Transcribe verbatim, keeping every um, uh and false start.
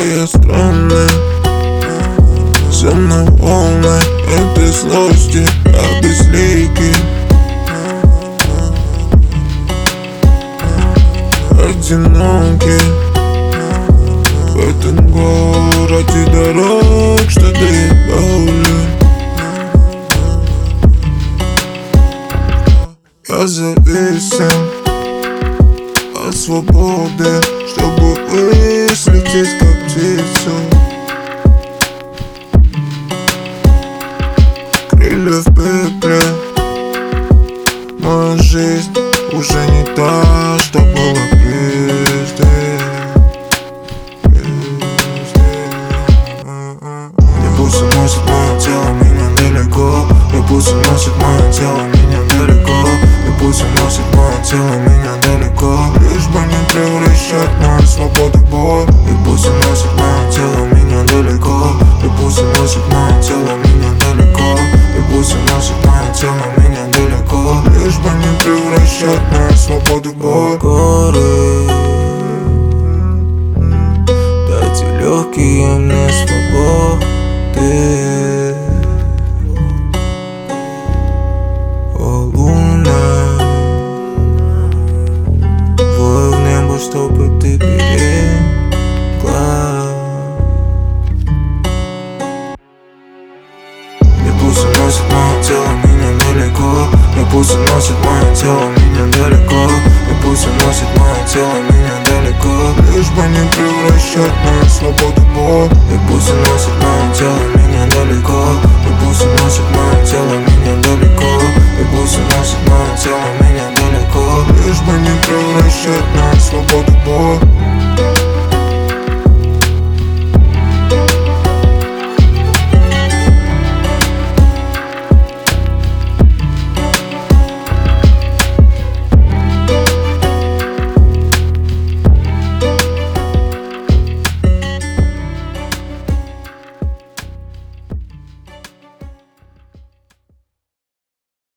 Такие странные со мной волны этой злости, а безликий, одинокий в этом городе дорог, что доебали. Я зависим от свободы, чтобы вылететь как птицу. Крылья в пепле, моя жизнь уже не та, что была прежде. И пусть уносит мое тело меня далеко, и пусть уносит мое тело меня далеко, и пусть уносит мое тело меня далеко, лишь бы не превращать мою свободу в боль. И пусть уносит мое тело меня далеко, и пусть уносит мое тело меня далеко, и пусть уносит мое тело меня далеко, лишь бы не превращать мою свободу в боль. Горы, дайте легкие мне свободы. О, луна, вой в небо, чтобы ты берегла. И пусть уносит мое тело меня далеко, и пусть уносит мое тело меня далеко, и пусть уносит мое тело меня далеко, Лишь бы не превращать мою свободу в боль. и пусть уносит мое тело